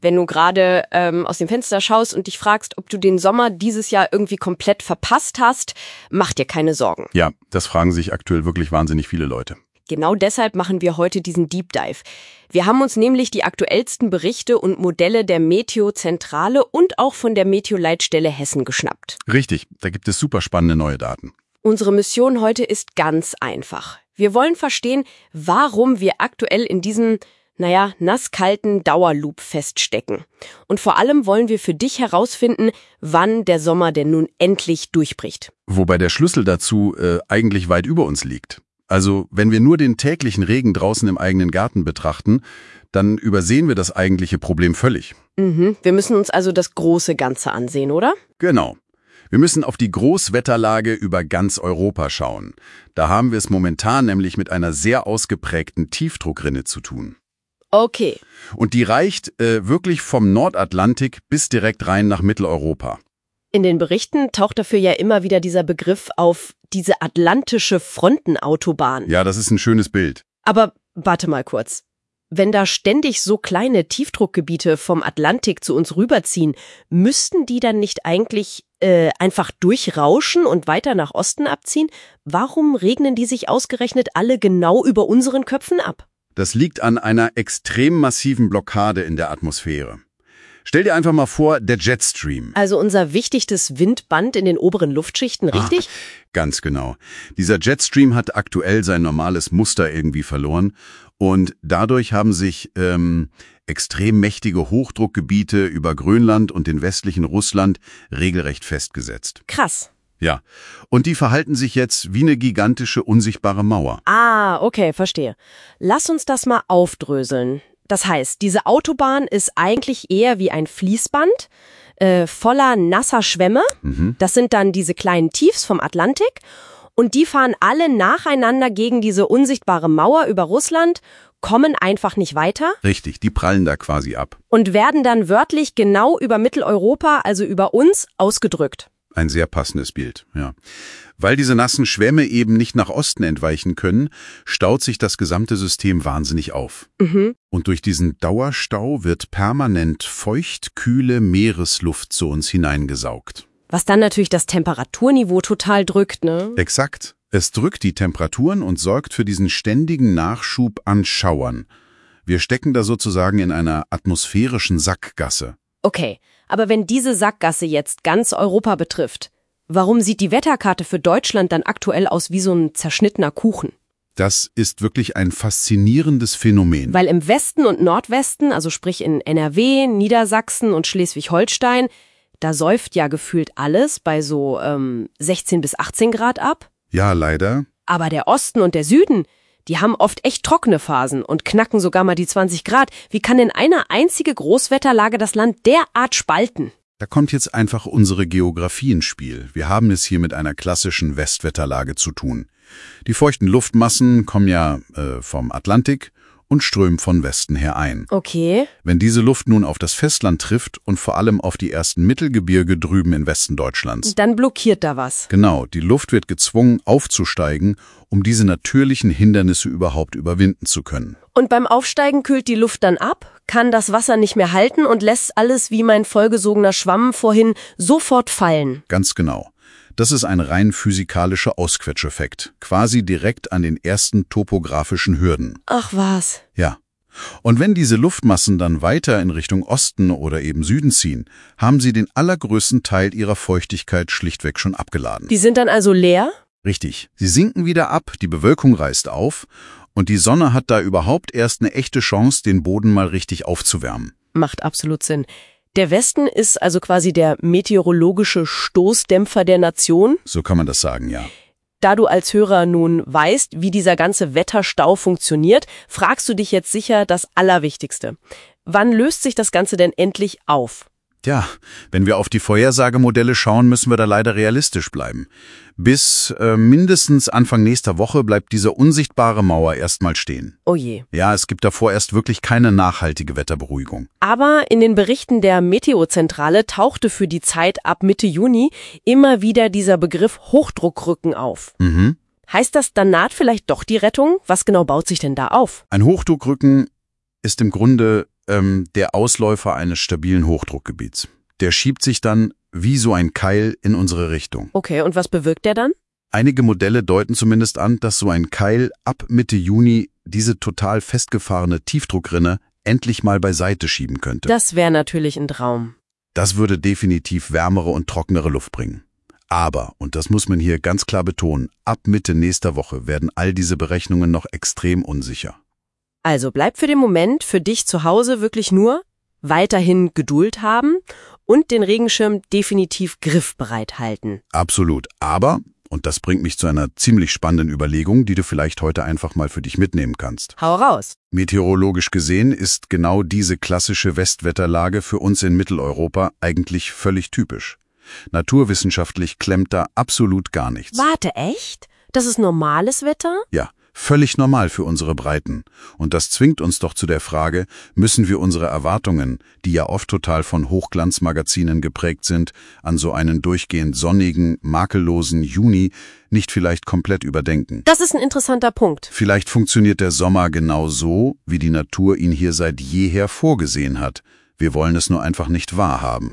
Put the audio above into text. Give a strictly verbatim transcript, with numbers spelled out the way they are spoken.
Wenn du gerade ähm, aus dem Fenster schaust und dich fragst, ob du den Sommer dieses Jahr irgendwie komplett verpasst hast, mach dir keine Sorgen. Ja, das fragen sich aktuell wirklich wahnsinnig viele Leute. Genau deshalb machen wir heute diesen Deep Dive. Wir haben uns nämlich die aktuellsten Berichte und Modelle der Meteozentrale und auch von der Meteoleitstelle Hessen geschnappt. Richtig, da gibt es super spannende neue Daten. Unsere Mission heute ist ganz einfach. Wir wollen verstehen, warum wir aktuell in diesem naja, nasskalten Dauerloop feststecken. Und vor allem wollen wir für dich herausfinden, wann der Sommer denn nun endlich durchbricht. Wobei der Schlüssel dazu äh, eigentlich weit über uns liegt. Also, wenn wir nur den täglichen Regen draußen im eigenen Garten betrachten, dann übersehen wir das eigentliche Problem völlig. Mhm. Wir müssen uns also das große Ganze ansehen, oder? Genau. Wir müssen auf die Großwetterlage über ganz Europa schauen. Da haben wir es momentan nämlich mit einer sehr ausgeprägten Tiefdruckrinne zu tun. Okay. Und die reicht äh, wirklich vom Nordatlantik bis direkt rein nach Mitteleuropa. In den Berichten taucht dafür ja immer wieder dieser Begriff auf, diese atlantische Frontenautobahn. Ja, das ist ein schönes Bild. Aber warte mal kurz. Wenn da ständig so kleine Tiefdruckgebiete vom Atlantik zu uns rüberziehen, müssten die dann nicht eigentlich äh, einfach durchrauschen und weiter nach Osten abziehen? Warum regnen die sich ausgerechnet alle genau über unseren Köpfen ab? Das liegt an einer extrem massiven Blockade in der Atmosphäre. Stell dir einfach mal vor, der Jetstream. Also unser wichtigstes Windband in den oberen Luftschichten, richtig? Ah, ganz genau. Dieser Jetstream hat aktuell sein normales Muster irgendwie verloren und dadurch haben sich ähm, extrem mächtige Hochdruckgebiete über Grönland und den westlichen Russland regelrecht festgesetzt. Krass. Ja, und die verhalten sich jetzt wie eine gigantische, unsichtbare Mauer. Ah, okay, verstehe. Lass uns das mal aufdröseln. Das heißt, diese Autobahn ist eigentlich eher wie ein Fließband, äh, voller nasser Schwämme. Mhm. Das sind dann diese kleinen Tiefs vom Atlantik. Und die fahren alle nacheinander gegen diese unsichtbare Mauer über Russland, kommen einfach nicht weiter. Richtig, die prallen da quasi ab. Und werden dann wörtlich genau über Mitteleuropa, also über uns, ausgedrückt. Ein sehr passendes Bild, ja. Weil diese nassen Schwämme eben nicht nach Osten entweichen können, staut sich das gesamte System wahnsinnig auf. Mhm. Und durch diesen Dauerstau wird permanent feucht, kühle Meeresluft zu uns hineingesaugt. Was dann natürlich das Temperaturniveau total drückt, ne? Exakt. Es drückt die Temperaturen und sorgt für diesen ständigen Nachschub an Schauern. Wir stecken da sozusagen in einer atmosphärischen Sackgasse. Okay, aber wenn diese Sackgasse jetzt ganz Europa betrifft, warum sieht die Wetterkarte für Deutschland dann aktuell aus wie so ein zerschnittener Kuchen? Das ist wirklich ein faszinierendes Phänomen. Weil im Westen und Nordwesten, also sprich in N R W, Niedersachsen und Schleswig-Holstein, da säuft ja gefühlt alles bei so ähm, sechzehn bis achtzehn Grad ab. Ja, leider. Aber der Osten und der Süden, die haben oft echt trockene Phasen und knacken sogar mal die zwanzig Grad. Wie kann denn eine einzige Großwetterlage das Land derart spalten? Da kommt jetzt einfach unsere Geografie ins Spiel. Wir haben es hier mit einer klassischen Westwetterlage zu tun. Die feuchten Luftmassen kommen ja äh, vom Atlantik und strömen von Westen her ein. Okay. Wenn diese Luft nun auf das Festland trifft und vor allem auf die ersten Mittelgebirge drüben im Westen Deutschlands. Dann blockiert da was. Genau, die Luft wird gezwungen aufzusteigen, um diese natürlichen Hindernisse überhaupt überwinden zu können. Und beim Aufsteigen kühlt die Luft dann ab, kann das Wasser nicht mehr halten und lässt alles wie mein vollgesogener Schwamm vorhin sofort fallen. Ganz genau. Das ist ein rein physikalischer Ausquetscheffekt, quasi direkt an den ersten topografischen Hürden. Ach was. Ja. Und wenn diese Luftmassen dann weiter in Richtung Osten oder eben Süden ziehen, haben sie den allergrößten Teil ihrer Feuchtigkeit schlichtweg schon abgeladen. Die sind dann also leer? Richtig. Sie sinken wieder ab, die Bewölkung reißt auf und die Sonne hat da überhaupt erst eine echte Chance, den Boden mal richtig aufzuwärmen. Macht absolut Sinn. Der Westen ist also quasi der meteorologische Stoßdämpfer der Nation? So kann man das sagen, ja. Da du als Hörer nun weißt, wie dieser ganze Wetterstau funktioniert, fragst du dich jetzt sicher das Allerwichtigste. Wann löst sich das Ganze denn endlich auf? Tja, wenn wir auf die Vorhersagemodelle schauen, müssen wir da leider realistisch bleiben. Bis äh, mindestens Anfang nächster Woche bleibt diese unsichtbare Mauer erstmal stehen. Oh je. Ja, es gibt davor erst wirklich keine nachhaltige Wetterberuhigung. Aber in den Berichten der Meteozentrale tauchte für die Zeit ab Mitte Juni immer wieder dieser Begriff Hochdruckrücken auf. Mhm. Heißt das, dann naht vielleicht doch die Rettung? Was genau baut sich denn da auf? Ein Hochdruckrücken ist im Grunde ähm, der Ausläufer eines stabilen Hochdruckgebiets. Der schiebt sich dann wie so ein Keil in unsere Richtung. Okay, und was bewirkt der dann? Einige Modelle deuten zumindest an, dass so ein Keil ab Mitte Juni diese total festgefahrene Tiefdruckrinne endlich mal beiseite schieben könnte. Das wäre natürlich ein Traum. Das würde definitiv wärmere und trockenere Luft bringen. Aber, und das muss man hier ganz klar betonen, ab Mitte nächster Woche werden all diese Berechnungen noch extrem unsicher. Also bleibt für den Moment für dich zu Hause wirklich nur weiterhin Geduld haben und den Regenschirm definitiv griffbereit halten. Absolut. Aber, und das bringt mich zu einer ziemlich spannenden Überlegung, die du vielleicht heute einfach mal für dich mitnehmen kannst. Hau raus. Meteorologisch gesehen ist genau diese klassische Westwetterlage für uns in Mitteleuropa eigentlich völlig typisch. Naturwissenschaftlich klemmt da absolut gar nichts. Warte, echt? Das ist normales Wetter? Ja, völlig normal für unsere Breiten. Und das zwingt uns doch zu der Frage, müssen wir unsere Erwartungen, die ja oft total von Hochglanzmagazinen geprägt sind, an so einen durchgehend sonnigen, makellosen Juni nicht vielleicht komplett überdenken? Das ist ein interessanter Punkt. Vielleicht funktioniert der Sommer genau so, wie die Natur ihn hier seit jeher vorgesehen hat. Wir wollen es nur einfach nicht wahrhaben.